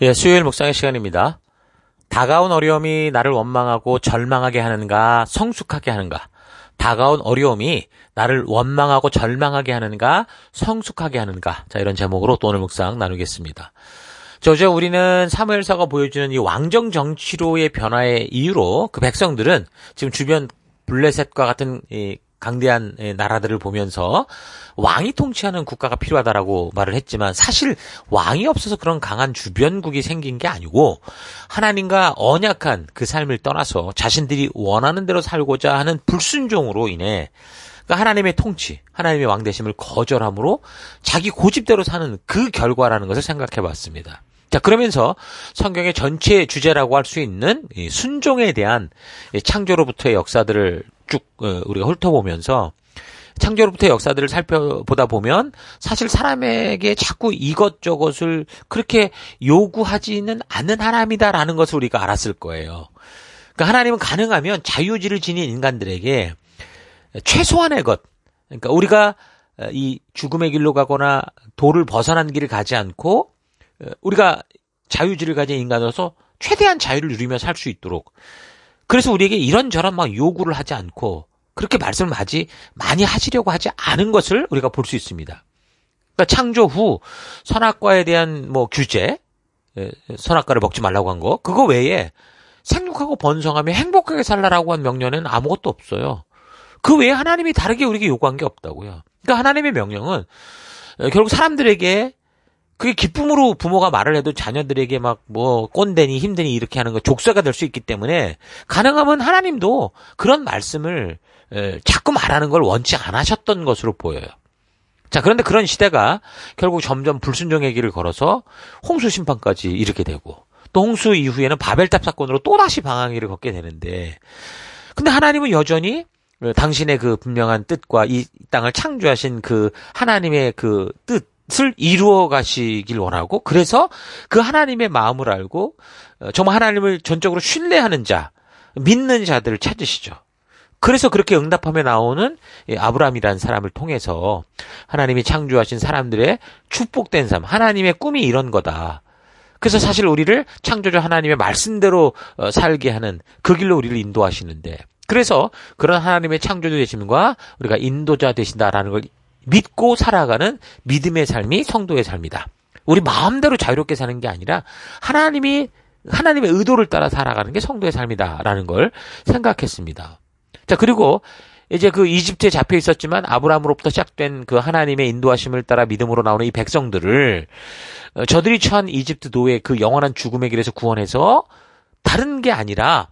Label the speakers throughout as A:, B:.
A: 예, 수요일 묵상의 시간입니다. 다가온 어려움이 나를 원망하고 절망하게 하는가, 성숙하게 하는가? 다가온 어려움이 나를 원망하고 절망하게 하는가, 성숙하게 하는가? 자, 이런 제목으로 또 오늘 묵상 나누겠습니다. 어제 우리는 사무엘서가 보여주는 이 왕정 정치로의 변화의 이유로 그 백성들은 지금 주변 블레셋과 같은 이 강대한 나라들을 보면서 왕이 통치하는 국가가 필요하다라고 말을 했지만 사실 왕이 없어서 그런 강한 주변국이 생긴 게 아니고 하나님과 언약한 그 삶을 떠나서 자신들이 원하는 대로 살고자 하는 불순종으로 인해 그러니까 하나님의 통치, 하나님의 왕되심을 거절함으로 자기 고집대로 사는 그 결과라는 것을 생각해 봤습니다. 자, 그러면서 성경의 전체 주제라고 할 수 있는 이 순종에 대한 창조로부터의 역사들을 쭉 우리가 훑어보면서 창조로부터의 역사들을 살펴보다 보면 사실 사람에게 자꾸 이것저것을 그렇게 요구하지는 않는 하나님이다라는 것을 우리가 알았을 거예요. 그러니까 하나님은 가능하면 자유의지를 지닌 인간들에게 최소한의 것, 그러니까 우리가 이 죽음의 길로 가거나 도를 벗어난 길을 가지 않고 우리가 자유의지를 가진 인간으로서 최대한 자유를 누리며 살 수 있도록 그래서 우리에게 이런저런 막 요구를 하지 않고 그렇게 말씀을 많이 하시려고 하지 않은 것을 우리가 볼 수 있습니다. 그러니까 창조 후 선악과에 대한 규제, 선악과를 먹지 말라고 한 거, 그거 외에 생육하고 번성하며 행복하게 살라라고 한 명령에는 아무것도 없어요. 그 외에 하나님이 다르게 우리에게 요구한 게 없다고요. 그러니까 하나님의 명령은 결국 사람들에게 그게 기쁨으로 부모가 말을 해도 자녀들에게 꼰대니 힘드니 이렇게 하는 거 족쇄가 될 수 있기 때문에 가능하면 하나님도 그런 말씀을 자꾸 말하는 걸 원치 않으셨던 것으로 보여요. 자, 그런데 그런 시대가 결국 점점 불순종의 길을 걸어서 홍수 심판까지 이르게 되고 또 홍수 이후에는 바벨탑 사건으로 또다시 방황의 길을 걷게 되는데 근데 하나님은 여전히 당신의 그 분명한 뜻과 이 땅을 창조하신 그 하나님의 그 뜻을 이루어 가시길 원하고 그래서 그 하나님의 마음을 알고 정말 하나님을 전적으로 신뢰하는 자, 믿는 자들을 찾으시죠. 그래서 그렇게 응답하며 나오는 아브라함이라는 사람을 통해서 하나님이 창조하신 사람들의 축복된 삶, 하나님의 꿈이 이런 거다. 그래서 사실 우리를 창조주 하나님의 말씀대로 살게 하는 그 길로 우리를 인도하시는데 그래서 그런 하나님의 창조주 되심과 우리가 인도자 되신다라는 걸 믿고 살아가는 믿음의 삶이 성도의 삶이다. 우리 마음대로 자유롭게 사는 게 아니라 하나님의 의도를 따라 살아가는 게 성도의 삶이다라는 걸 생각했습니다. 자, 그리고 이제 그 이집트에 잡혀 있었지만 아브라함으로부터 시작된 그 하나님의 인도하심을 따라 믿음으로 나오는 이 백성들을 저들이 처한 이집트 노예 그 영원한 죽음의 길에서 구원해서 다른 게 아니라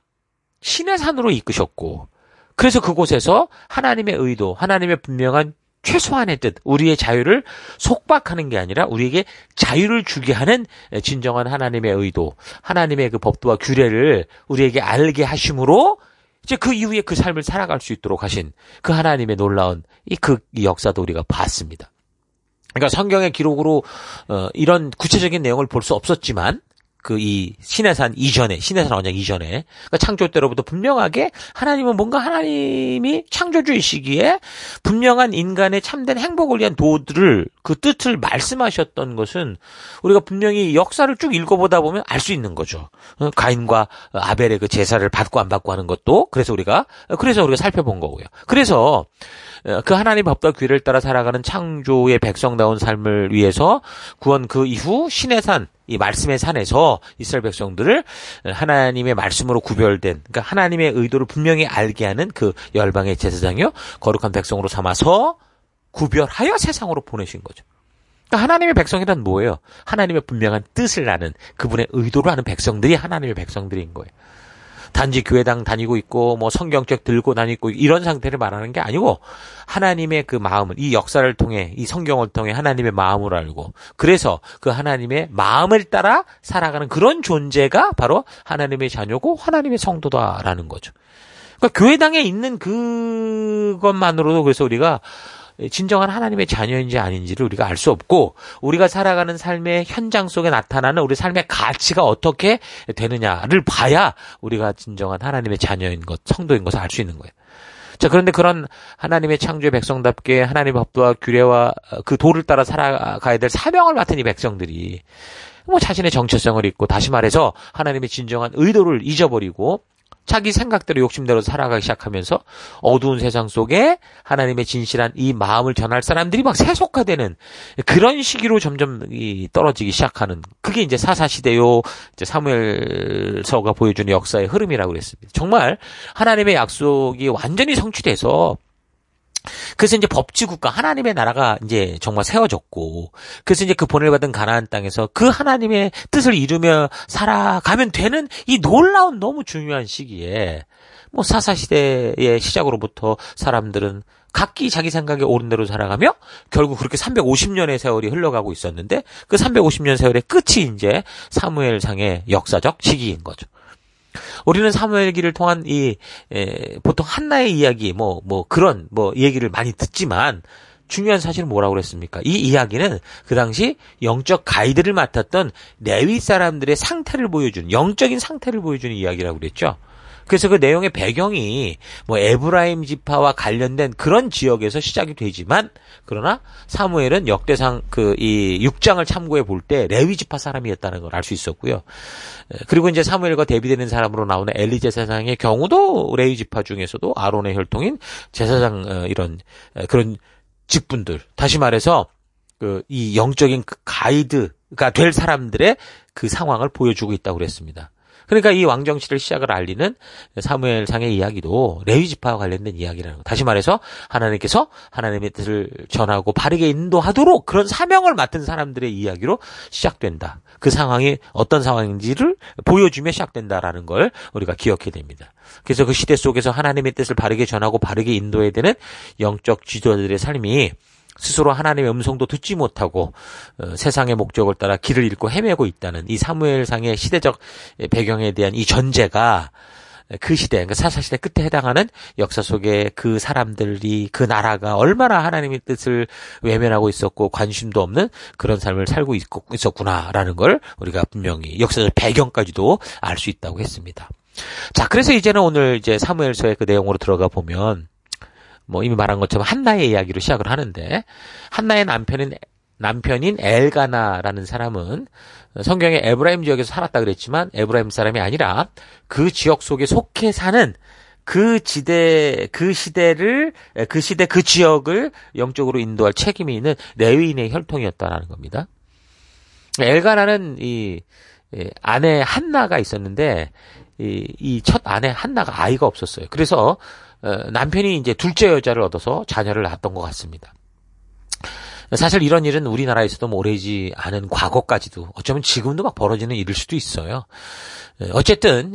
A: 신의 산으로 이끄셨고 그래서 그곳에서 하나님의 의도, 하나님의 분명한 최소한의 뜻, 우리의 자유를 속박하는 게 아니라 우리에게 자유를 주게 하는 진정한 하나님의 의도, 하나님의 그 법도와 규례를 우리에게 알게 하심으로 이제 그 이후에 그 삶을 살아갈 수 있도록 하신 그 하나님의 놀라운 이 역사도 우리가 봤습니다. 그러니까 성경의 기록으로 이런 구체적인 내용을 볼 수 없었지만 이 시내산 언약 이전에, 그러니까 창조 때로부터 분명하게 하나님이 창조주이시기에 분명한 인간의 참된 행복을 위한 도들을, 그 뜻을 말씀하셨던 것은 우리가 분명히 역사를 쭉 읽어보다 보면 알 수 있는 거죠. 가인과 아벨의 그 제사를 받고 안 받고 하는 것도, 그래서 우리가 살펴본 거고요. 그래서 그 하나님 법과 규례를 따라 살아가는 창조의 백성다운 삶을 위해서 구원 그 이후 신의 산, 이 말씀의 산에서 이스라엘 백성들을 하나님의 말씀으로 구별된, 그러니까 하나님의 의도를 분명히 알게 하는 그 열방의 제사장이요 거룩한 백성으로 삼아서 구별하여 세상으로 보내신 거죠. 그러니까 하나님의 백성이란 뭐예요? 하나님의 분명한 뜻을 아는, 그분의 의도를 아는 백성들이 하나님의 백성들인 거예요. 단지 교회당 다니고 있고 성경책 들고 다니고 이런 상태를 말하는 게 아니고 하나님의 그 마음을, 이 역사를 통해, 이 성경을 통해 하나님의 마음을 알고 그래서 그 하나님의 마음을 따라 살아가는 그런 존재가 바로 하나님의 자녀고 하나님의 성도다라는 거죠. 그러니까 교회당에 있는 그것만으로도 그래서 우리가 진정한 하나님의 자녀인지 아닌지를 우리가 알 수 없고, 우리가 살아가는 삶의 현장 속에 나타나는 우리 삶의 가치가 어떻게 되느냐를 봐야 우리가 진정한 하나님의 자녀인 것, 성도인 것을 알 수 있는 거예요. 자, 그런데 그런 하나님의 창조의 백성답게 하나님의 법도와 규례와 그 도를 따라 살아가야 될 사명을 맡은 이 백성들이 뭐 자신의 정체성을 잊고, 다시 말해서 하나님의 진정한 의도를 잊어버리고 자기 생각대로 욕심대로 살아가기 시작하면서 어두운 세상 속에 하나님의 진실한 이 마음을 전할 사람들이 막 세속화되는 그런 시기로 점점 떨어지기 시작하는, 그게 이제 사사시대요, 이제 사무엘서가 보여주는 역사의 흐름이라고 그랬습니다. 정말 하나님의 약속이 완전히 성취돼서, 그래서 이제 법치국가 하나님의 나라가 이제 정말 세워졌고, 그래서 이제 그 본을 받은 가나안 땅에서 그 하나님의 뜻을 이루며 살아가면 되는 이 놀라운 너무 중요한 시기에, 뭐 사사시대의 시작으로부터 사람들은 각기 자기 생각에 옳은 대로 살아가며 결국 그렇게 350년의 세월이 흘러가고 있었는데, 그 350년 세월의 끝이 이제 사무엘상의 역사적 시기인 거죠. 우리는 사무엘기를 통한 보통 한나의 이야기, 그런 얘기를 많이 듣지만, 중요한 사실은 뭐라고 그랬습니까? 이 이야기는 그 당시 영적 가이드를 맡았던 레위 사람들의 상태를 보여주는, 영적인 상태를 보여주는 이야기라고 그랬죠. 그래서 그 내용의 배경이 에브라임 지파와 관련된 그런 지역에서 시작이 되지만, 그러나 사무엘은 역대상 이 6장을 참고해 볼 때 레위 지파 사람이었다는 걸 알 수 있었고요. 그리고 이제 사무엘과 대비되는 사람으로 나오는 엘리 제사장의 경우도 레위 지파 중에서도 아론의 혈통인 제사장 그런 직분들, 다시 말해서 이 영적인 가이드가 될 사람들의 그 상황을 보여주고 있다고 그랬습니다. 그러니까 이 왕정실의 시작을 알리는 사무엘상의 이야기도 레위 지파와 관련된 이야기라는 거. 다시 말해서 하나님께서 하나님의 뜻을 전하고 바르게 인도하도록 그런 사명을 맡은 사람들의 이야기로 시작된다. 그 상황이 어떤 상황인지를 보여주며 시작된다라는 걸 우리가 기억해야 됩니다. 그래서 그 시대 속에서 하나님의 뜻을 바르게 전하고 바르게 인도해야 되는 영적 지도자들의 삶이 스스로 하나님의 음성도 듣지 못하고 세상의 목적을 따라 길을 잃고 헤매고 있다는 이 사무엘상의 시대적 배경에 대한 이 전제가 그 시대, 그러니까 사사시대 끝에 해당하는 역사 속에 그 사람들이, 그 나라가 얼마나 하나님의 뜻을 외면하고 있었고 관심도 없는 그런 삶을 살고 있었구나라는 걸 우리가 분명히 역사적 배경까지도 알 수 있다고 했습니다. 자, 그래서 이제는 오늘 이제 사무엘서의 그 내용으로 들어가 보면, 이미 말한 것처럼 한나의 이야기로 시작을 하는데, 한나의 남편인 엘가나라는 사람은 성경에 에브라임 지역에서 살았다 그랬지만 에브라임 사람이 아니라 그 지역 속에 속해 사는 그 시대 그 지역을 영적으로 인도할 책임이 있는 레위인의 혈통이었다라는 겁니다. 엘가나는 이 아내 한나가 있었는데, 이 첫 아내 한나가 아이가 없었어요. 그래서 남편이 이제 둘째 여자를 얻어서 자녀를 낳았던 것 같습니다. 사실 이런 일은 우리나라에서도 오래지 않은 과거까지도 어쩌면 지금도 막 벌어지는 일일 수도 있어요. 어쨌든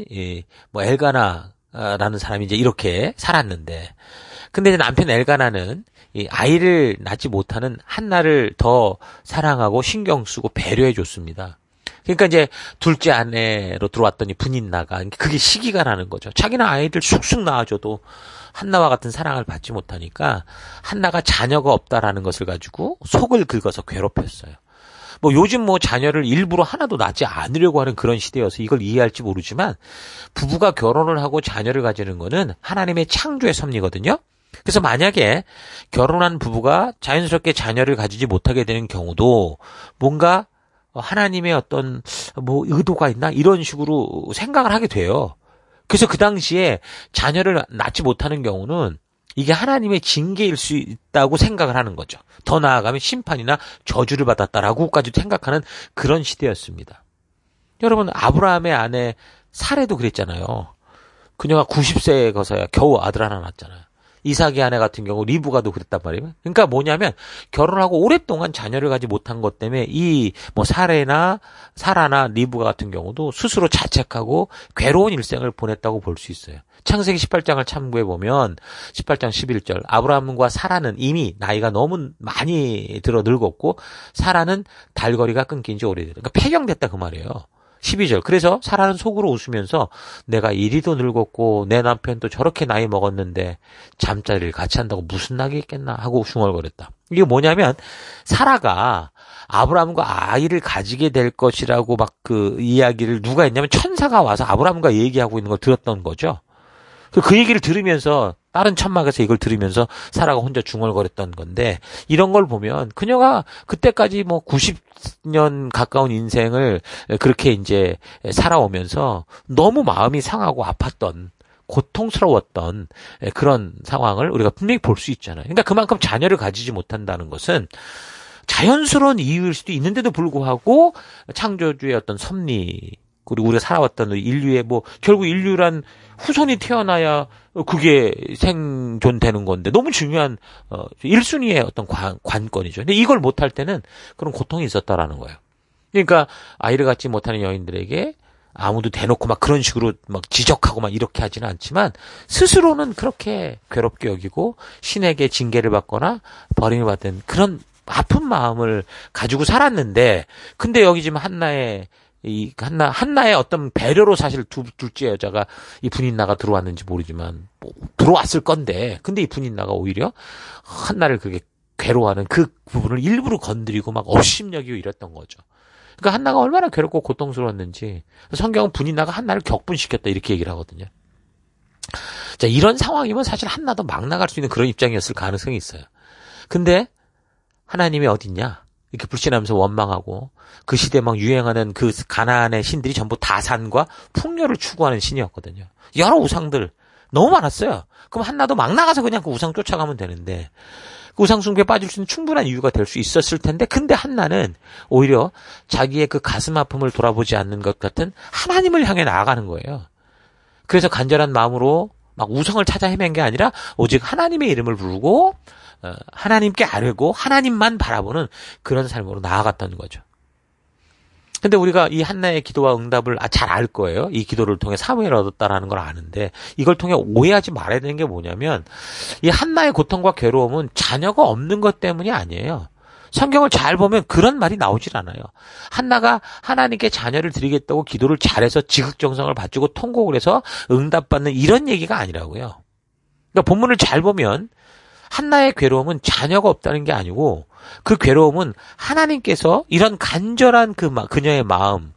A: 엘가나라는 사람이 이제 이렇게 살았는데, 근데 이제 남편 엘가나는 이 아이를 낳지 못하는 한나를 더 사랑하고 신경 쓰고 배려해 줬습니다. 그러니까 이제 둘째 아내로 들어왔더니 분인나가, 그게 시기가 나는 거죠. 자기는 아이를 쑥쑥 낳아줘도 한나와 같은 사랑을 받지 못하니까 한나가 자녀가 없다라는 것을 가지고 속을 긁어서 괴롭혔어요. 요즘 자녀를 일부러 하나도 낳지 않으려고 하는 그런 시대여서 이걸 이해할지 모르지만, 부부가 결혼을 하고 자녀를 가지는 거는 하나님의 창조의 섭리거든요. 그래서 만약에 결혼한 부부가 자연스럽게 자녀를 가지지 못하게 되는 경우도 뭔가 하나님의 어떤 의도가 있나 이런 식으로 생각을 하게 돼요. 그래서 그 당시에 자녀를 낳지 못하는 경우는 이게 하나님의 징계일 수 있다고 생각을 하는 거죠. 더 나아가면 심판이나 저주를 받았다라고까지 생각하는 그런 시대였습니다. 여러분, 아브라함의 아내 사레도 그랬잖아요. 그녀가 90세에 거서야 겨우 아들 하나 낳았잖아요. 이삭의 아내 같은 경우 리브가도 그랬단 말이에요. 그러니까 뭐냐면 결혼하고 오랫동안 자녀를 가지 못한 것 때문에 이 사라나 리브가 같은 경우도 스스로 자책하고 괴로운 일생을 보냈다고 볼 수 있어요. 창세기 18장을 참고해 보면 18장 11절, 아브라함과 사라는 이미 나이가 너무 많이 들어 늙었고 사라는 달거리가 끊긴 지 오래됐다. 그러니까 폐경됐다 그 말이에요. 12절. 그래서 사라는 속으로 웃으면서 내가 이리도 늙었고 내 남편도 저렇게 나이 먹었는데 잠자리를 같이 한다고 무슨 낙이 있겠나 하고 숭얼거렸다. 이게 뭐냐면 사라가 아브라함과 아이를 가지게 될 것이라고 막 그 이야기를 누가 했냐면 천사가 와서 아브라함과 얘기하고 있는 걸 들었던 거죠. 그 얘기를 들으면서 다른 천막에서 이걸 들으면서 사라가 혼자 중얼거렸던 건데, 이런 걸 보면 그녀가 그때까지 뭐 90년 가까운 인생을 그렇게 이제 살아오면서 너무 마음이 상하고 아팠던, 고통스러웠던 그런 상황을 우리가 분명히 볼 수 있잖아요. 그러니까 그만큼 자녀를 가지지 못한다는 것은 자연스러운 이유일 수도 있는데도 불구하고 창조주의 어떤 섭리, 그리고 우리가 살아왔던 인류의 뭐 결국 인류란 후손이 태어나야 그게 생존되는 건데 너무 중요한 1순위의 어떤 관건이죠. 근데 이걸 못할 때는 그런 고통이 있었다라는 거예요. 그러니까 아이를 갖지 못하는 여인들에게 아무도 대놓고 막 그런 식으로 막 지적하고 막 이렇게 하지는 않지만 스스로는 그렇게 괴롭게 여기고 신에게 징계를 받거나 버림을 받은 그런 아픈 마음을 가지고 살았는데, 근데 여기 지금 한나의 어떤 배려로 사실 둘째 여자가 이 분인나가 들어왔는지 모르지만 뭐 들어왔을 건데, 근데 이 분인나가 오히려 한나를 그렇게 괴로워하는 그 부분을 일부러 건드리고 막 업심여기고 이랬던 거죠. 그러니까 한나가 얼마나 괴롭고 고통스러웠는지 성경은 분인나가 한나를 격분시켰다 이렇게 얘기를 하거든요. 자, 이런 상황이면 사실 한나도 막 나갈 수 있는 그런 입장이었을 가능성이 있어요. 근데 하나님이 어딨냐? 이렇게 불신하면서 원망하고, 그 시대에 막 유행하는 그 가나안의 신들이 전부 다산과 풍요를 추구하는 신이었거든요. 여러 우상들 너무 많았어요. 그럼 한나도 막 나가서 그냥 그 우상 쫓아가면 되는데, 그 우상 숭배에 빠질 수 있는 충분한 이유가 될 수 있었을 텐데, 근데 한나는 오히려 자기의 그 가슴 아픔을 돌아보지 않는 것 같은 하나님을 향해 나아가는 거예요. 그래서 간절한 마음으로 막 우상을 찾아 헤맨 게 아니라 오직 하나님의 이름을 부르고 하나님께 아뢰고 하나님만 바라보는 그런 삶으로 나아갔다는 거죠. 근데 우리가 이 한나의 기도와 응답을 잘 알 거예요. 이 기도를 통해 사무엘을 얻었다라는 걸 아는데, 이걸 통해 오해하지 말아야 되는 게 뭐냐면, 이 한나의 고통과 괴로움은 자녀가 없는 것 때문이 아니에요. 성경을 잘 보면 그런 말이 나오질 않아요. 한나가 하나님께 자녀를 드리겠다고 기도를 잘해서 지극정성을 바치고 통곡을 해서 응답받는 이런 얘기가 아니라고요. 그러니까 본문을 잘 보면 한나의 괴로움은 자녀가 없다는 게 아니고, 그 괴로움은 하나님께서 이런 간절한 그녀의 마음,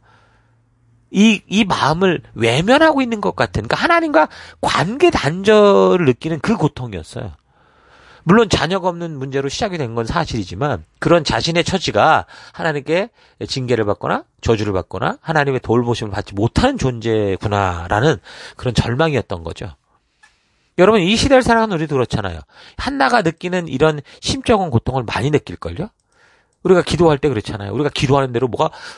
A: 이 마음을 외면하고 있는 것 같은, 그러니까 하나님과 관계 단절을 느끼는 그 고통이었어요. 물론 자녀가 없는 문제로 시작이 된 건 사실이지만, 그런 자신의 처지가 하나님께 징계를 받거나 저주를 받거나 하나님의 돌보심을 받지 못하는 존재구나라는 그런 절망이었던 거죠. 여러분, 이 시대를 살아가는 우리도 그렇잖아요. 한나가 느끼는 이런 심적인 고통을 많이 느낄걸요? 우리가 기도할 때 그렇잖아요. 우리가 기도하는 대로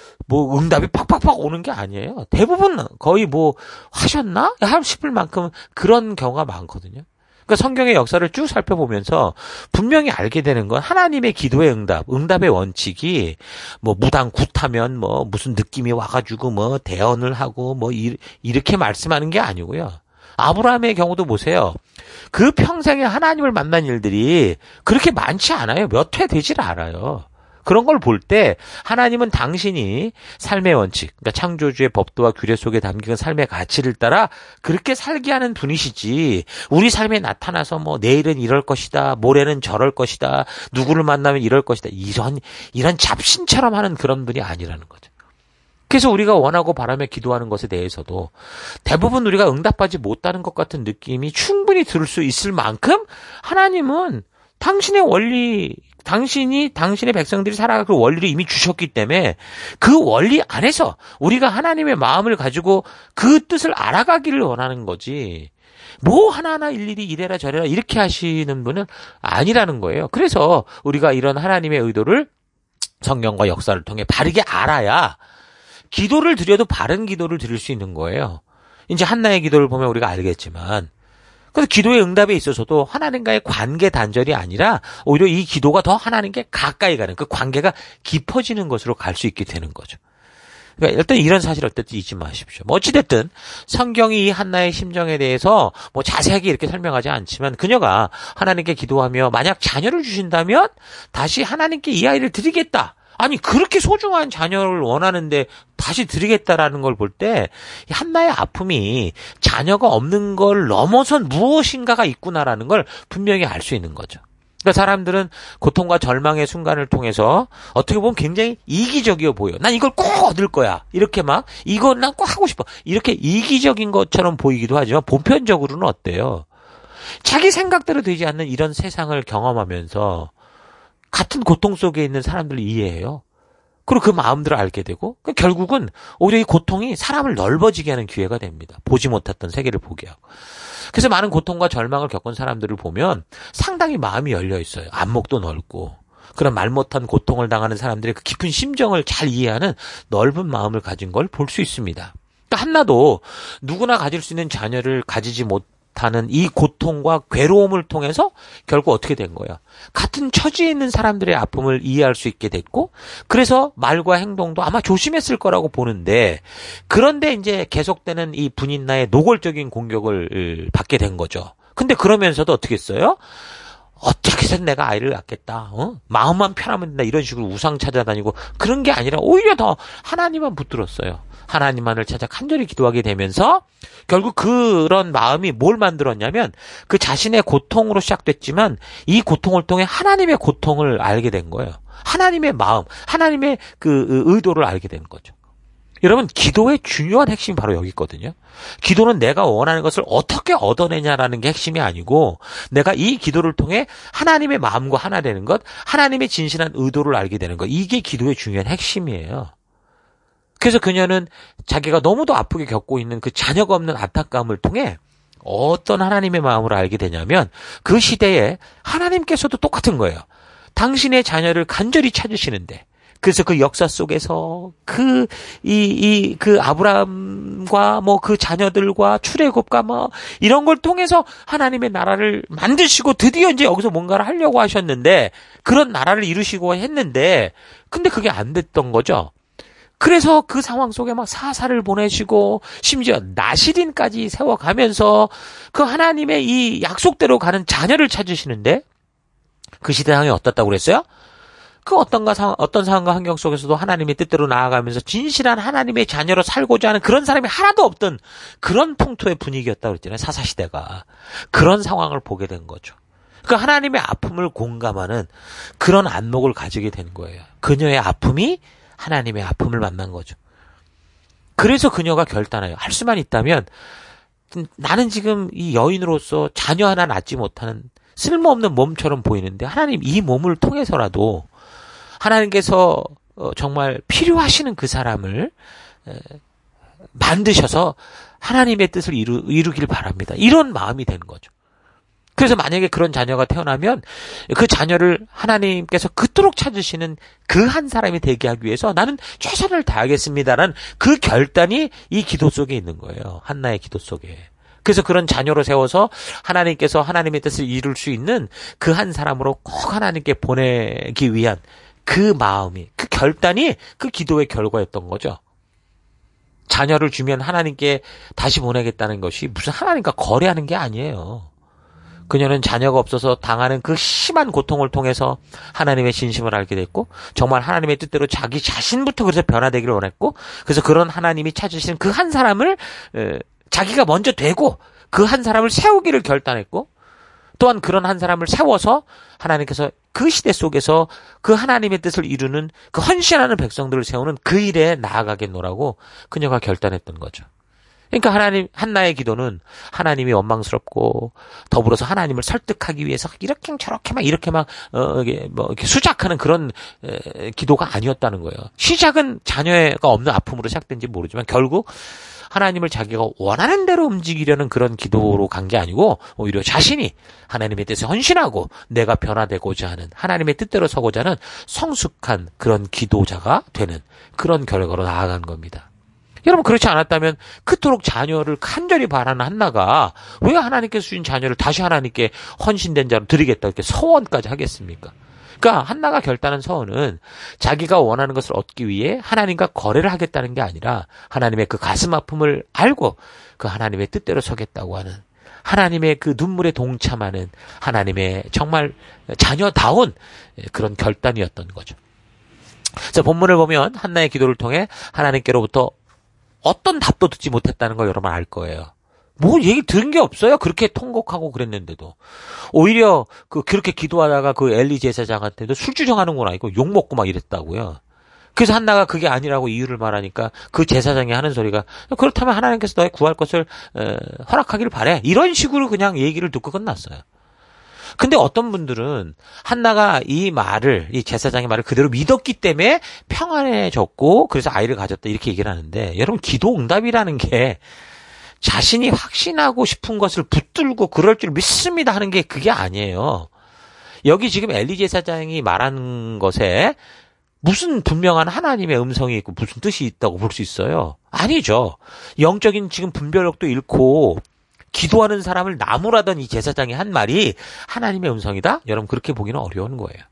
A: 응답이 팍팍팍 오는 게 아니에요. 대부분 거의 하셨나? 싶을 만큼 그런 경우가 많거든요. 그러니까 성경의 역사를 쭉 살펴보면서 분명히 알게 되는 건 하나님의 기도의 응답의 원칙이 무당 굿하면 무슨 느낌이 와가지고 대언을 하고 이렇게 말씀하는 게 아니고요. 아브라함의 경우도 보세요. 그 평생에 하나님을 만난 일들이 그렇게 많지 않아요. 몇 회 되질 않아요. 그런 걸 볼 때 하나님은 당신이 삶의 원칙, 그러니까 창조주의 법도와 규례 속에 담긴 삶의 가치를 따라 그렇게 살게 하는 분이시지, 우리 삶에 나타나서 내일은 이럴 것이다, 모레는 저럴 것이다, 누구를 만나면 이럴 것이다, 이런 잡신처럼 하는 그런 분이 아니라는 거죠. 그래서 우리가 원하고 바라며 기도하는 것에 대해서도 대부분 우리가 응답하지 못하는 것 같은 느낌이 충분히 들 수 있을 만큼 하나님은 당신의 원리, 당신의 백성들이 살아갈 그 원리를 이미 주셨기 때문에 그 원리 안에서 우리가 하나님의 마음을 가지고 그 뜻을 알아가기를 원하는 거지, 하나하나 일일이 이래라 저래라 이렇게 하시는 분은 아니라는 거예요. 그래서 우리가 이런 하나님의 의도를 성경과 역사를 통해 바르게 알아야 기도를 드려도 바른 기도를 드릴 수 있는 거예요. 이제 한나의 기도를 보면 우리가 알겠지만, 그래서 기도의 응답에 있어서도 하나님과의 관계 단절이 아니라 오히려 이 기도가 더 하나님께 가까이 가는, 그 관계가 깊어지는 것으로 갈 수 있게 되는 거죠. 그러니까 일단 이런 사실 어쨌든 잊지 마십시오. 어찌됐든 성경이 이 한나의 심정에 대해서 자세하게 이렇게 설명하지 않지만, 그녀가 하나님께 기도하며 만약 자녀를 주신다면 다시 하나님께 이 아이를 드리겠다, 아니 그렇게 소중한 자녀를 원하는데 다시 드리겠다라는 걸 볼 때 한나의 아픔이 자녀가 없는 걸 넘어선 무엇인가가 있구나라는 걸 분명히 알 수 있는 거죠. 그러니까 사람들은 고통과 절망의 순간을 통해서 어떻게 보면 굉장히 이기적이어 보여. 난 이걸 꼭 얻을 거야. 이렇게 이건 난 꼭 하고 싶어. 이렇게 이기적인 것처럼 보이기도 하지만 보편적으로는 어때요? 자기 생각대로 되지 않는 이런 세상을 경험하면서 같은 고통 속에 있는 사람들을 이해해요. 그리고 그 마음들을 알게 되고 결국은 오히려 이 고통이 사람을 넓어지게 하는 기회가 됩니다. 보지 못했던 세계를 보게 하고. 그래서 많은 고통과 절망을 겪은 사람들을 보면 상당히 마음이 열려 있어요. 안목도 넓고 그런 말 못한 고통을 당하는 사람들의 그 깊은 심정을 잘 이해하는 넓은 마음을 가진 걸 볼 수 있습니다. 그러니까 한나도 누구나 가질 수 있는 자녀를 가지지 못하는 이 고통과 괴로움을 통해서 결국 어떻게 된 거야? 같은 처지에 있는 사람들의 아픔을 이해할 수 있게 됐고, 그래서 말과 행동도 아마 조심했을 거라고 보는데, 그런데 이제 계속되는 이 분인나의 노골적인 공격을 받게 된 거죠. 근데 그러면서도 어떻게 했어요? 어떻게 해서 내가 아이를 낳겠다. 마음만 편하면 된다. 이런 식으로 우상 찾아다니고 그런 게 아니라 오히려 더 하나님만 붙들었어요. 하나님만을 찾아 간절히 기도하게 되면서 결국 그런 마음이 뭘 만들었냐면 그 자신의 고통으로 시작됐지만 이 고통을 통해 하나님의 고통을 알게 된 거예요. 하나님의 마음, 하나님의 그 의도를 알게 된 거죠. 여러분, 기도의 중요한 핵심이 바로 여기 있거든요. 기도는 내가 원하는 것을 어떻게 얻어내냐라는 게 핵심이 아니고 내가 이 기도를 통해 하나님의 마음과 하나 되는 것, 하나님의 진실한 의도를 알게 되는 것, 이게 기도의 중요한 핵심이에요. 그래서 그녀는 자기가 너무도 아프게 겪고 있는 그 자녀가 없는 안타까움을 통해 어떤 하나님의 마음을 알게 되냐면 그 시대에 하나님께서도 똑같은 거예요. 당신의 자녀를 간절히 찾으시는데 그래서 그 역사 속에서 그 아브라함과 뭐 그 자녀들과 출애굽과 뭐 이런 걸 통해서 하나님의 나라를 만드시고 드디어 이제 여기서 뭔가를 하려고 하셨는데 그런 나라를 이루시고 했는데 근데 그게 안 됐던 거죠. 그래서 그 상황 속에 막 사사를 보내시고 심지어 나시린까지 세워가면서 그 하나님의 이 약속대로 가는 자녀를 찾으시는데 그 시대 상황이 어떻다고 그랬어요? 그 어떤 상황과 환경 속에서도 하나님의 뜻대로 나아가면서 진실한 하나님의 자녀로 살고자 하는 그런 사람이 하나도 없던 그런 풍토의 분위기였다고 그랬잖아요. 사사시대가. 그런 상황을 보게 된 거죠. 그러니까 하나님의 아픔을 공감하는 그런 안목을 가지게 된 거예요. 그녀의 아픔이 하나님의 아픔을 만난 거죠. 그래서 그녀가 결단해요. 할 수만 있다면 나는 지금 이 여인으로서 자녀 하나 낳지 못하는 쓸모없는 몸처럼 보이는데 하나님 이 몸을 통해서라도 하나님께서 정말 필요하시는 그 사람을 만드셔서 하나님의 뜻을 이루길 바랍니다. 이런 마음이 되는 거죠. 그래서 만약에 그런 자녀가 태어나면 그 자녀를 하나님께서 그토록 찾으시는 그 한 사람이 되게 하기 위해서 나는 최선을 다하겠습니다라는 그 결단이 이 기도 속에 있는 거예요. 한나의 기도 속에. 그래서 그런 자녀로 세워서 하나님께서 하나님의 뜻을 이룰 수 있는 그 한 사람으로 꼭 하나님께 보내기 위한 그 마음이, 그 결단이 그 기도의 결과였던 거죠. 자녀를 주면 하나님께 다시 보내겠다는 것이 무슨 하나님과 거래하는 게 아니에요. 그녀는 자녀가 없어서 당하는 그 심한 고통을 통해서 하나님의 진심을 알게 됐고 정말 하나님의 뜻대로 자기 자신부터 그래서 변화되기를 원했고 그래서 그런 하나님이 찾으시는 그 한 사람을 자기가 먼저 되고 그 한 사람을 세우기를 결단했고 또한 그런 한 사람을 세워서 하나님께서 그 시대 속에서 그 하나님의 뜻을 이루는 그 헌신하는 백성들을 세우는 그 일에 나아가겠노라고 그녀가 결단했던 거죠. 그러니까 한나의 기도는 하나님이 원망스럽고 더불어서 하나님을 설득하기 위해서 이렇게 저렇게 막 이렇게 막 이렇게 수작하는 그런 기도가 아니었다는 거예요. 시작은 자녀가 없는 아픔으로 시작된지 모르지만 결국 하나님을 자기가 원하는 대로 움직이려는 그런 기도로 간 게 아니고 오히려 자신이 하나님의 뜻에 헌신하고 내가 변화되고자 하는 하나님의 뜻대로 서고자 하는 성숙한 그런 기도자가 되는 그런 결과로 나아간 겁니다. 여러분 그렇지 않았다면 그토록 자녀를 간절히 바라는 한나가 왜 하나님께서 주신 자녀를 다시 하나님께 헌신된 자로 드리겠다 이렇게 서원까지 하겠습니까? 그러니까 한나가 결단한 서원은 자기가 원하는 것을 얻기 위해 하나님과 거래를 하겠다는 게 아니라 하나님의 그 가슴 아픔을 알고 그 하나님의 뜻대로 서겠다고 하는 하나님의 그 눈물에 동참하는 하나님의 정말 자녀다운 그런 결단이었던 거죠. 자, 본문을 보면 한나의 기도를 통해 하나님께로부터 어떤 답도 듣지 못했다는 걸 여러분 알 거예요. 뭐 얘기 들은 게 없어요. 그렇게 통곡하고 그랬는데도. 오히려 그렇게 기도하다가 그 엘리 제사장한테도 술주정하는 건 아니고 욕먹고 막 이랬다고요. 그래서 한나가 그게 아니라고 이유를 말하니까 그 제사장이 하는 소리가 그렇다면 하나님께서 너의 구할 것을 허락하길 바래. 이런 식으로 그냥 얘기를 듣고 끝났어요. 근데 어떤 분들은 한나가 이 제사장의 말을 그대로 믿었기 때문에 평안해졌고 그래서 아이를 가졌다 이렇게 얘기를 하는데 여러분 기도 응답이라는 게 자신이 확신하고 싶은 것을 붙들고 그럴 줄 믿습니다 하는 게 그게 아니에요. 여기 지금 엘리 제사장이 말한 것에 무슨 분명한 하나님의 음성이 있고 무슨 뜻이 있다고 볼 수 있어요? 아니죠. 영적인 지금 분별력도 잃고 기도하는 사람을 나무라던 이 제사장이 한 말이 하나님의 음성이다? 여러분 그렇게 보기는 어려운 거예요.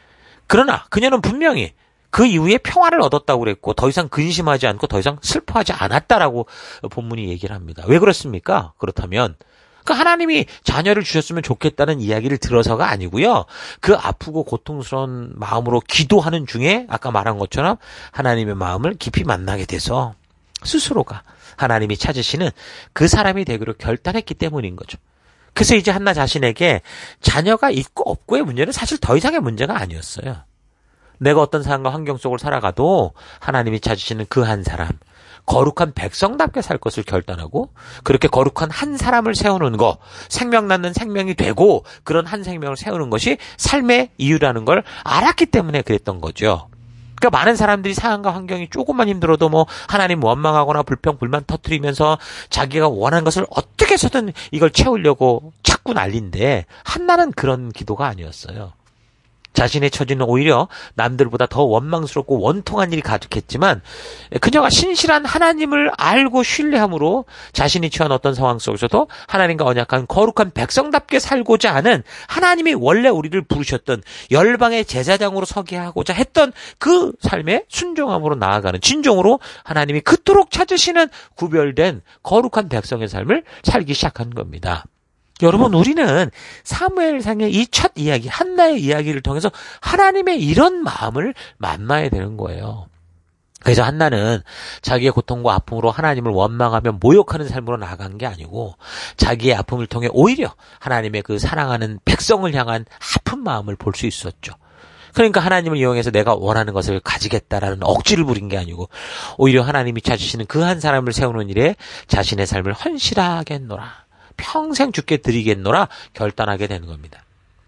A: 그러나 그녀는 분명히 그 이후에 평화를 얻었다고 그랬고 더 이상 근심하지 않고 더 이상 슬퍼하지 않았다라고 본문이 얘기를 합니다. 왜 그렇습니까? 그렇다면 그 하나님이 자녀를 주셨으면 좋겠다는 이야기를 들어서가 아니고요. 그 아프고 고통스러운 마음으로 기도하는 중에 아까 말한 것처럼 하나님의 마음을 깊이 만나게 돼서 스스로가 하나님이 찾으시는 그 사람이 되기로 결단했기 때문인 거죠. 그래서 이제 한나 자신에게 자녀가 있고 없고의 문제는 사실 더 이상의 문제가 아니었어요. 내가 어떤 상황과 환경 속을 살아가도 하나님이 찾으시는 그 한 사람, 거룩한 백성답게 살 것을 결단하고 그렇게 거룩한 한 사람을 세우는 거, 생명 낳는 생명이 되고 그런 한 생명을 세우는 것이 삶의 이유라는 걸 알았기 때문에 그랬던 거죠. 그러니까 많은 사람들이 상황과 환경이 조금만 힘들어도 뭐 하나님 원망하거나 불평, 불만 터뜨리면서 자기가 원하는 것을 어떻게 해서든 이걸 채우려고 자꾸 난리인데 한나는 그런 기도가 아니었어요. 자신의 처지는 오히려 남들보다 더 원망스럽고 원통한 일이 가득했지만 그녀가 신실한 하나님을 알고 신뢰함으로 자신이 처한 어떤 상황 속에서도 하나님과 언약한 거룩한 백성답게 살고자 하는 하나님이 원래 우리를 부르셨던 열방의 제사장으로 서게 하고자 했던 그 삶의 순종함으로 나아가는 진종으로 하나님이 그토록 찾으시는 구별된 거룩한 백성의 삶을 살기 시작한 겁니다. 여러분 우리는 사무엘상의 이 첫 이야기 한나의 이야기를 통해서 하나님의 이런 마음을 만나야 되는 거예요. 그래서 한나는 자기의 고통과 아픔으로 하나님을 원망하며 모욕하는 삶으로 나아간 게 아니고 자기의 아픔을 통해 오히려 하나님의 그 사랑하는 백성을 향한 아픈 마음을 볼 수 있었죠. 그러니까 하나님을 이용해서 내가 원하는 것을 가지겠다라는 억지를 부린 게 아니고 오히려 하나님이 찾으시는 그 한 사람을 세우는 일에 자신의 삶을 헌신하겠노라. 평생 주께 드리겠노라 결단하게 되는 겁니다.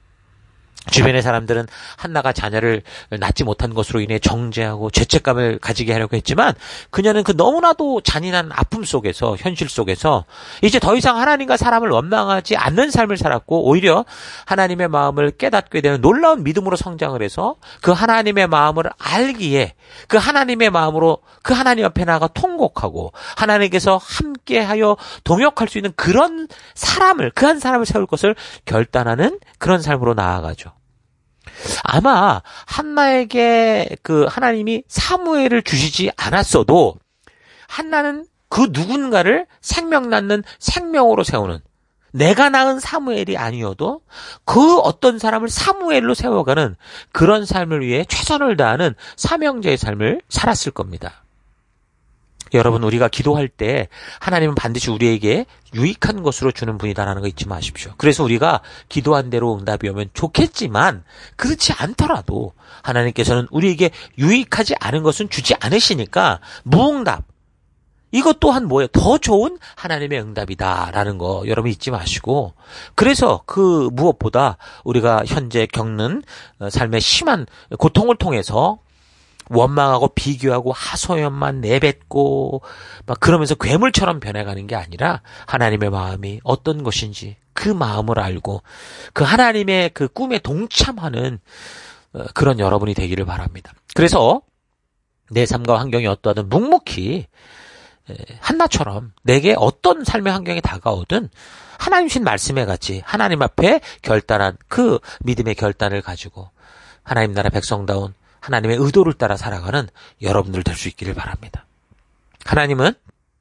A: 주변의 사람들은 한나가 자녀를 낳지 못한 것으로 인해 정죄하고 죄책감을 가지게 하려고 했지만 그녀는 그 너무나도 잔인한 아픔 속에서 현실 속에서 이제 더 이상 하나님과 사람을 원망하지 않는 삶을 살았고 오히려 하나님의 마음을 깨닫게 되는 놀라운 믿음으로 성장을 해서 그 하나님의 마음을 알기에 그 하나님의 마음으로 그 하나님 앞에 나아가 통곡하고 하나님께서 함께하여 동역할 수 있는 그런 사람을 그 한 사람을 세울 것을 결단하는 그런 삶으로 나아가죠. 아마 한나에게 그 하나님이 사무엘을 주시지 않았어도 한나는 그 누군가를 생명 낳는 생명으로 세우는 내가 낳은 사무엘이 아니어도 그 어떤 사람을 사무엘로 세워가는 그런 삶을 위해 최선을 다하는 사명자의 삶을 살았을 겁니다. 여러분 우리가 기도할 때 하나님은 반드시 우리에게 유익한 것으로 주는 분이다라는 거 잊지 마십시오. 그래서 우리가 기도한 대로 응답이 오면 좋겠지만 그렇지 않더라도 하나님께서는 우리에게 유익하지 않은 것은 주지 않으시니까 무응답 이것 또한 뭐예요? 더 좋은 하나님의 응답이다라는 거 여러분 잊지 마시고 그래서 그 무엇보다 우리가 현재 겪는 삶의 심한 고통을 통해서 원망하고 비교하고 하소연만 내뱉고 막 그러면서 괴물처럼 변해가는 게 아니라 하나님의 마음이 어떤 것인지 그 마음을 알고 그 하나님의 그 꿈에 동참하는 그런 여러분이 되기를 바랍니다. 그래서 내 삶과 환경이 어떠하든 묵묵히 한나처럼 내게 어떤 삶의 환경이 다가오든 하나님 신 말씀에 같이 하나님 앞에 결단한 그 믿음의 결단을 가지고 하나님 나라 백성다운 하나님의 의도를 따라 살아가는 여러분들 될 수 있기를 바랍니다. 하나님은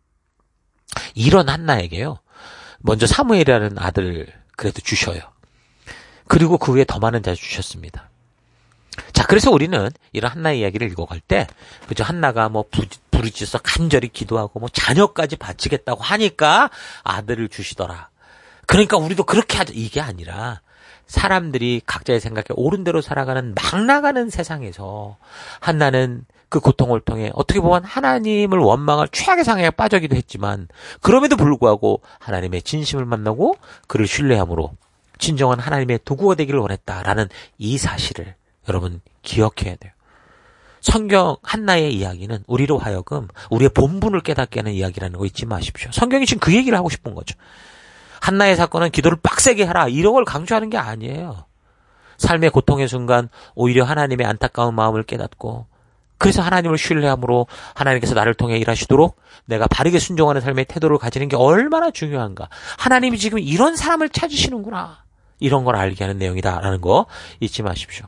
A: 이런 한나에게요. 먼저 사무엘이라는 아들을 그래도 주셔요. 그리고 그 후에 더 많은 자를 주셨습니다. 자, 그래서 우리는 이런 한나의 이야기를 읽어갈 때 그저 한나가 뭐 부르짖어서 간절히 기도하고 뭐 자녀까지 바치겠다고 하니까 아들을 주시더라. 그러니까 우리도 그렇게 하자. 이게 아니라 사람들이 각자의 생각에 옳은 대로 살아가는 막 나가는 세상에서 한나는 그 고통을 통해 어떻게 보면 하나님을 원망할 최악의 상황에 빠지기도 했지만 그럼에도 불구하고 하나님의 진심을 만나고 그를 신뢰함으로 진정한 하나님의 도구가 되기를 원했다라는 이 사실을 여러분 기억해야 돼요. 성경 한나의 이야기는 우리로 하여금 우리의 본분을 깨닫게 하는 이야기라는 거 잊지 마십시오. 성경이 지금 그 얘기를 하고 싶은 거죠. 한나의 사건은 기도를 빡세게 하라 이런 걸 강조하는 게 아니에요. 삶의 고통의 순간 오히려 하나님의 안타까운 마음을 깨닫고 그래서 하나님을 신뢰함으로 하나님께서 나를 통해 일하시도록 내가 바르게 순종하는 삶의 태도를 가지는 게 얼마나 중요한가. 하나님이 지금 이런 사람을 찾으시는구나. 이런 걸 알게 하는 내용이다라는 거 잊지 마십시오.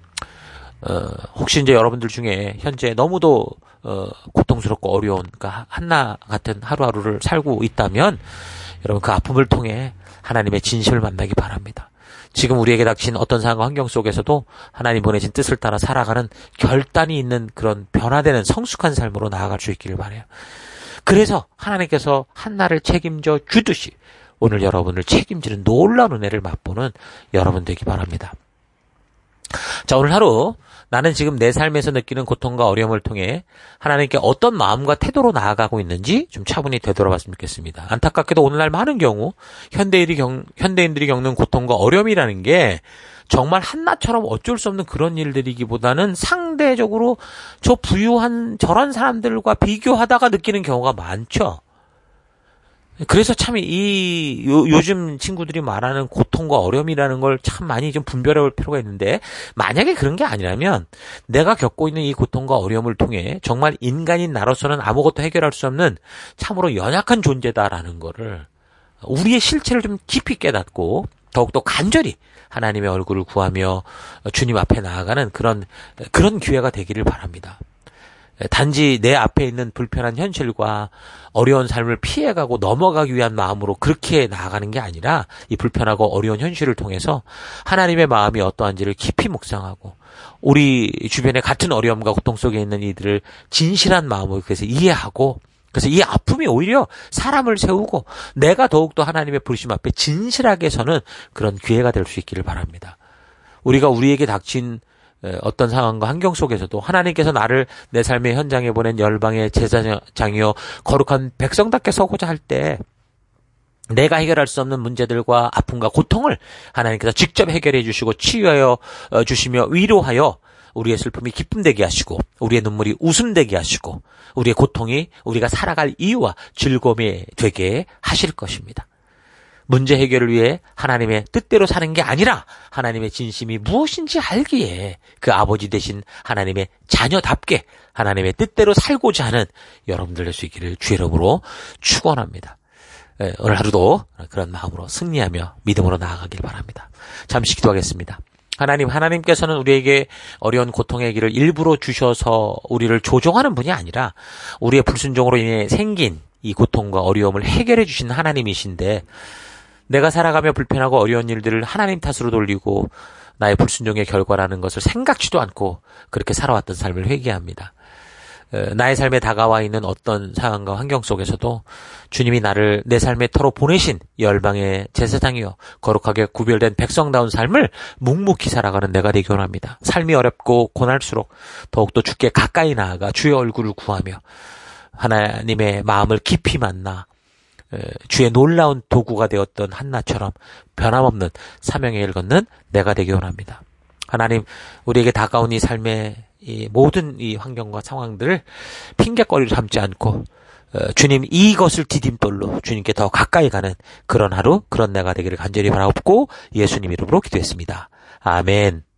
A: 혹시 이제 여러분들 중에 현재 너무도 고통스럽고 어려운 그러니까 한나 같은 하루하루를 살고 있다면 여러분 그 아픔을 통해 하나님의 진심을 만나기 바랍니다. 지금 우리에게 닥친 어떤 상황 환경 속에서도 하나님 보내신 뜻을 따라 살아가는 결단이 있는 그런 변화되는 성숙한 삶으로 나아갈 수 있기를 바라요. 그래서 하나님께서 한나를 책임져 주듯이 오늘 여러분을 책임지는 놀라운 은혜를 맛보는 여러분 되기 바랍니다. 자, 오늘 하루 나는 지금 내 삶에서 느끼는 고통과 어려움을 통해 하나님께 어떤 마음과 태도로 나아가고 있는지 좀 차분히 되돌아봤으면 좋겠습니다. 안타깝게도 오늘날 많은 경우 현대인들이 겪는 고통과 어려움이라는 게 정말 한나처럼 어쩔 수 없는 그런 일들이기보다는 상대적으로 저 부유한 저런 사람들과 비교하다가 느끼는 경우가 많죠. 그래서 참 요즘 친구들이 말하는 고통과 어려움이라는 걸 참 많이 좀 분별해 볼 필요가 있는데 만약에 그런 게 아니라면 내가 겪고 있는 이 고통과 어려움을 통해 정말 인간인 나로서는 아무것도 해결할 수 없는 참으로 연약한 존재다라는 거를 우리의 실체를 좀 깊이 깨닫고 더욱더 간절히 하나님의 얼굴을 구하며 주님 앞에 나아가는 그런 기회가 되기를 바랍니다. 단지 내 앞에 있는 불편한 현실과 어려운 삶을 피해가고 넘어가기 위한 마음으로 그렇게 나아가는 게 아니라 이 불편하고 어려운 현실을 통해서 하나님의 마음이 어떠한지를 깊이 묵상하고 우리 주변에 같은 어려움과 고통 속에 있는 이들을 진실한 마음으로 그래서 이해하고 그래서 이 아픔이 오히려 사람을 세우고 내가 더욱더 하나님의 부르심 앞에 진실하게 서는 그런 기회가 될 수 있기를 바랍니다. 우리가 우리에게 닥친 어떤 상황과 환경 속에서도 하나님께서 나를 내 삶의 현장에 보낸 열방의 제사장이요 거룩한 백성답게 서고자 할 때 내가 해결할 수 없는 문제들과 아픔과 고통을 하나님께서 직접 해결해 주시고 치유하여 주시며 위로하여 우리의 슬픔이 기쁨 되게 하시고 우리의 눈물이 웃음 되게 하시고 우리의 고통이 우리가 살아갈 이유와 즐거움이 되게 하실 것입니다. 문제 해결을 위해 하나님의 뜻대로 사는 게 아니라 하나님의 진심이 무엇인지 알기에 그 아버지 되신 하나님의 자녀답게 하나님의 뜻대로 살고자 하는 여러분들 될 수 있기를 주의 이름으로 축원합니다. 오늘 하루도 그런 마음으로 승리하며 믿음으로 나아가길 바랍니다. 잠시 기도하겠습니다. 하나님께서는 우리에게 어려운 고통의 길을 일부러 주셔서 우리를 조종하는 분이 아니라 우리의 불순종으로 인해 생긴 이 고통과 어려움을 해결해 주신 하나님이신데 내가 살아가며 불편하고 어려운 일들을 하나님 탓으로 돌리고 나의 불순종의 결과라는 것을 생각지도 않고 그렇게 살아왔던 삶을 회개합니다. 나의 삶에 다가와 있는 어떤 상황과 환경 속에서도 주님이 나를 내 삶의 터로 보내신 열방의 제사장이요 거룩하게 구별된 백성다운 삶을 묵묵히 살아가는 내가 되기 원합니다. 삶이 어렵고 고날수록 더욱더 주께 가까이 나아가 주의 얼굴을 구하며 하나님의 마음을 깊이 만나 주의 놀라운 도구가 되었던 한나처럼 변함없는 사명의 길 걷는 내가 되기 원합니다. 하나님, 우리에게 다가온 이 삶의 이 모든 이 환경과 상황들을 핑계거리로 삼지 않고 주님 이것을 디딤돌로 주님께 더 가까이 가는 그런 하루, 그런 내가 되기를 간절히 바라옵고 예수님 이름으로 기도했습니다. 아멘.